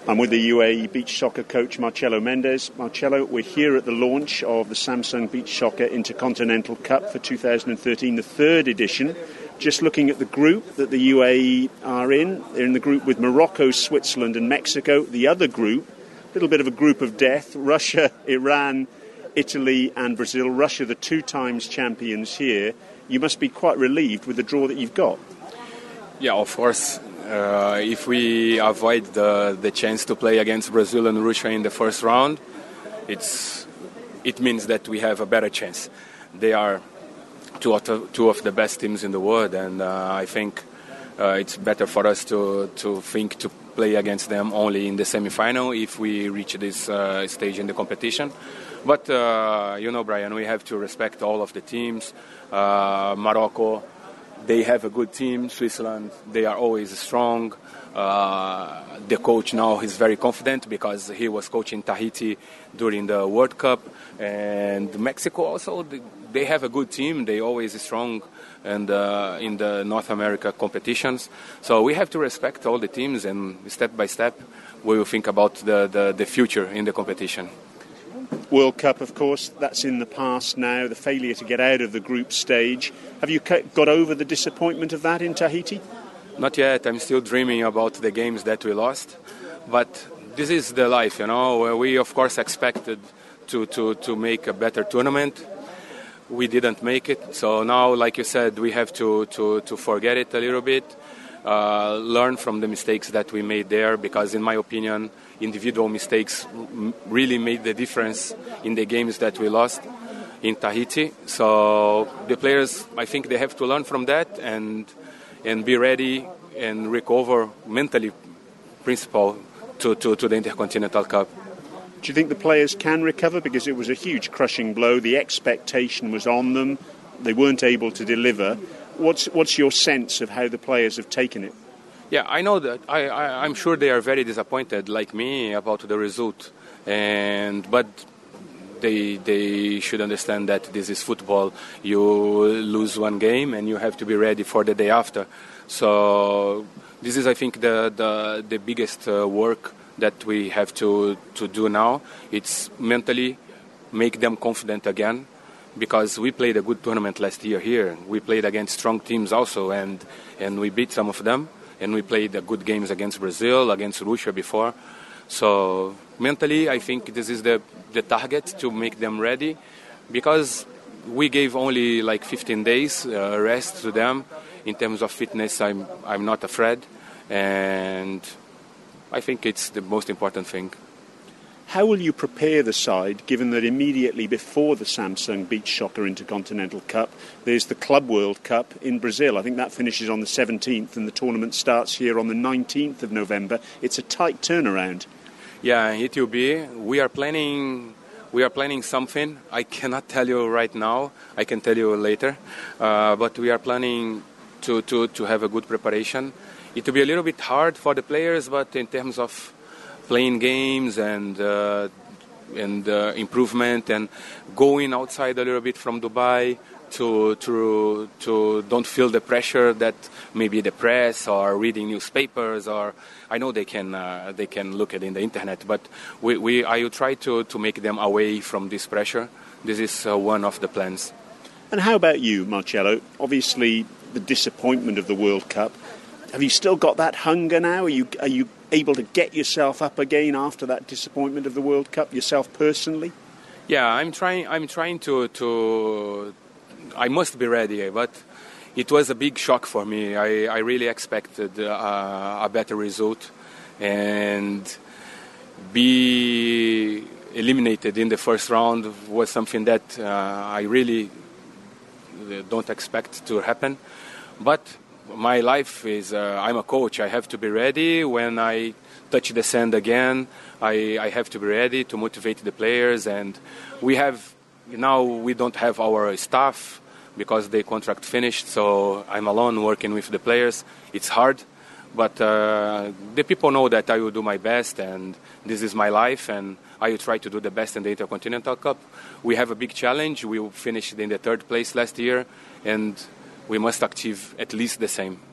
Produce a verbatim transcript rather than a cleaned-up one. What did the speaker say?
I'm with the U A E beach soccer coach Marcelo Mendes. Marcelo, we're here at the launch of the Samsung Beach Soccer Intercontinental Cup for two thousand thirteen, the third edition. Just looking at the group that the U A E are in, they're in the group with Morocco, Switzerland and Mexico. The other group, a little bit of a group of death, Russia, Iran, Italy and Brazil. Russia, the two times champions here. You must be quite relieved with the draw that you've got. Yeah, of course. Uh, if we avoid the, the chance to play against Brazil and Russia in the first round, it's it means that we have a better chance. They are two of the, two of the best teams in the world, and uh, I think uh, it's better for us to, to think to play against them only in the semi-final if we reach this uh, stage in the competition. But, uh, you know, Brian, we have to respect all of the teams. Uh, Morocco, they have a good team. Switzerland, they are always strong. Uh, the coach now is very confident because he was coaching Tahiti during the World Cup. And Mexico also, they have a good team. They always strong and uh, in the North America competitions. So we have to respect all the teams, and step by step we will think about the, the, the future in the competition. World Cup, of course, that's in the past now, the failure to get out of the group stage. Have you got over the disappointment of that in Tahiti? Not yet. I'm still dreaming about the games that we lost. But this is the life, you know. We, of course, expected to, to, to make a better tournament. We didn't make it. So now, like you said, we have to, to, to forget it a little bit, uh, learn from the mistakes that we made there, because, in my opinion, individual mistakes really made the difference in the games that we lost in Tahiti. So the players, I think they have to learn from that and and be ready and recover mentally principle to, to, to the Intercontinental Cup. Do you think the players can recover? Because it was a huge crushing blow. The expectation was on them. They weren't able to deliver. What's, what's your sense of how the players have taken it? Yeah, I know that. I, I, I'm sure they are very disappointed, like me, about the result. And but they they should understand that this is football. You lose one game, and you have to be ready for the day after. So this is, I think, the the, the biggest uh, work that we have to, to do now. It's mentally make them confident again, because we played a good tournament last year here. We played against strong teams also, and and we beat some of them. And we played uh, good games against Brazil, against Russia before. So mentally, I think this is the, the target, to make them ready, because we gave only like fifteen days uh, rest to them. In terms of fitness, I'm I'm not afraid, and I think it's the most important thing. How will you prepare the side, given that immediately before the Samsung Beach Soccer Intercontinental Cup, there's the Club World Cup in Brazil? I think that finishes on the seventeenth and the tournament starts here on the nineteenth of November. It's a tight turnaround. Yeah, it will be. We are planning we are planning something. I cannot tell you right now. I can tell you later. Uh, but we are planning to, to, to have a good preparation. It will be a little bit hard for the players, but in terms of playing games and uh, and uh, improvement and going outside a little bit from Dubai to to to don't feel the pressure that maybe the press or reading newspapers, or I know they can uh, they can look at it in the internet, but we, we I will try to, to make them away from this pressure. This is uh, one of the plans. And how about you, Marcelo? Obviously, the disappointment of the World Cup. Have you still got that hunger now? Are you are you able to get yourself up again after that disappointment of the World Cup, yourself personally? Yeah, I'm trying. I'm trying to to. I must be ready, but it was a big shock for me. I, I really expected uh, a better result, and be eliminated in the first round was something that uh, I really don't expect to happen. But my life is, uh, I'm a coach. I have to be ready. When I touch the sand again, I, I have to be ready to motivate the players. And we have, now we don't have our staff because the contract finished. So I'm alone working with the players. It's hard, but uh, the people know that I will do my best, and this is my life, and I will try to do the best in the Intercontinental Cup. We have a big challenge. We finished in the third place last year, and we must achieve at least the same.